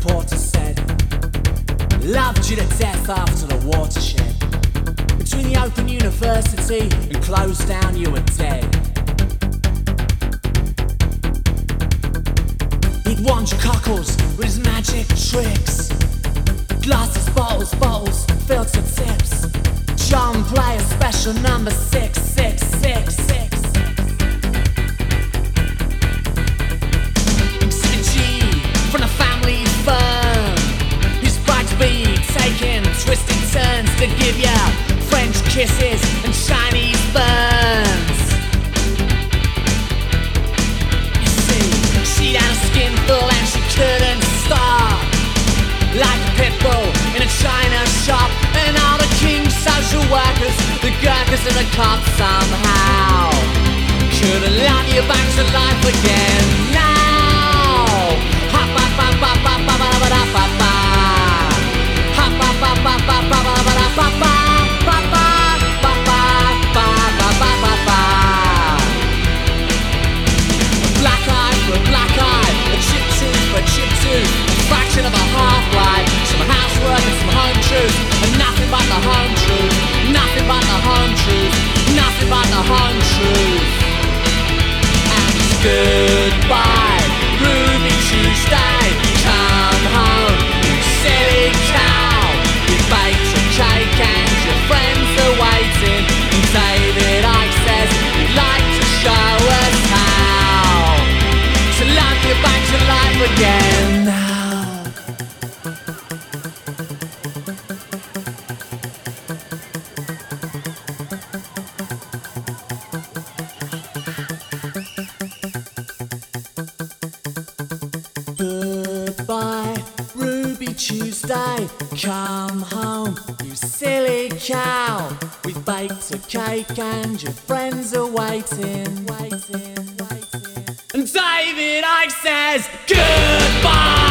reporter said, loved you to death after the watershed. Between the open university and closed down, you were dead. He'd wand your cockles with his magic tricks. Glasses, bottles, filled to tips. John Player special number 6666. Exhibit G from the family firm. Who's about to be taking twisted turns to give ya French kisses and Chinese burns. You see, she had a skinful and she couldn't stop. Like a pit bull in a china shop. And all the king social workers, the gurkhas and the cops somehow couldn't love you back to life again now. Hop, hop, hop, hop, hop, hop, hop, hop, hop, hop. Hop, hop, hop, hop, hop, hop, hop, hop, hop, hop. Black eye for a black eye, a chip tooth for a chip tooth, a fraction of a half-life, some housework and some home truth, and nothing but the home truth, nothing but the home truth, nothing but the home truth. And it's goodbye, Ruby Tuesday, come home, you silly cow. You baked a cake and your friends are waiting, and David Icke says he'd like to show us how to love you back to life again now. Goodbye, Ruby Tuesday, come home, you silly cow. We've baked a cake and your friends are waiting. And David Icke says goodbye.